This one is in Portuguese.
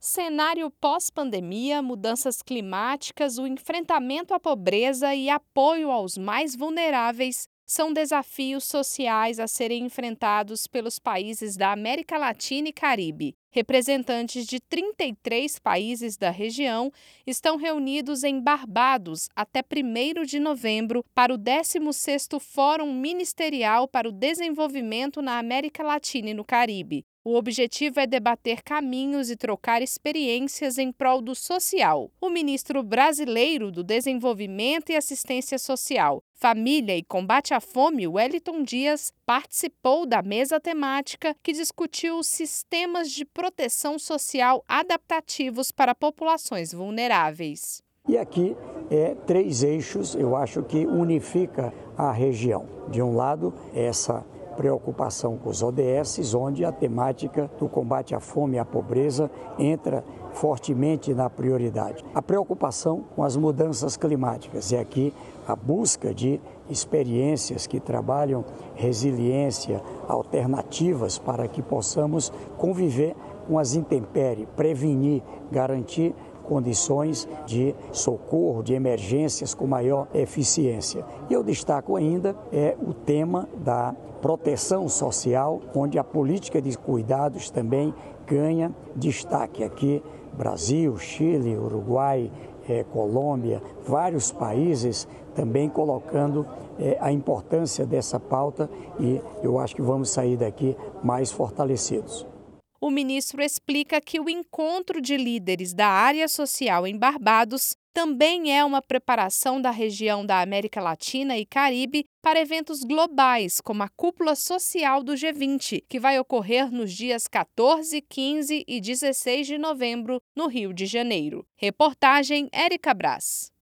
Cenário pós-pandemia, mudanças climáticas, o enfrentamento à pobreza e apoio aos mais vulneráveis são desafios sociais a serem enfrentados pelos países da América Latina e Caribe. Representantes de 33 países da região estão reunidos em Barbados até 1º de novembro para o 16º Fórum Ministerial para o Desenvolvimento na América Latina e no Caribe. O objetivo é debater caminhos e trocar experiências em prol do social. O ministro brasileiro do Desenvolvimento e Assistência Social, Família e Combate à Fome, Wellington Dias, participou da mesa temática que discutiu os sistemas de proteção social adaptativos para populações vulneráveis. E aqui três eixos, eu acho que unifica a região. De um lado, essa preocupação com os ODS, onde a temática do combate à fome e à pobreza entra fortemente na prioridade. A preocupação com as mudanças climáticas e aqui a busca de experiências que trabalham resiliência, alternativas para que possamos conviver com as intempéries, prevenir, garantir condições de socorro, de emergências com maior eficiência. E eu destaco ainda o tema da proteção social, onde a política de cuidados também ganha destaque aqui. Brasil, Chile, Uruguai, Colômbia, vários países também colocando a importância dessa pauta e eu acho que vamos sair daqui mais fortalecidos. O ministro explica que o encontro de líderes da área social em Barbados também é uma preparação da região da América Latina e Caribe para eventos globais, como a Cúpula Social do G20, que vai ocorrer nos dias 14, 15 e 16 de novembro, no Rio de Janeiro. Reportagem Érica Brás.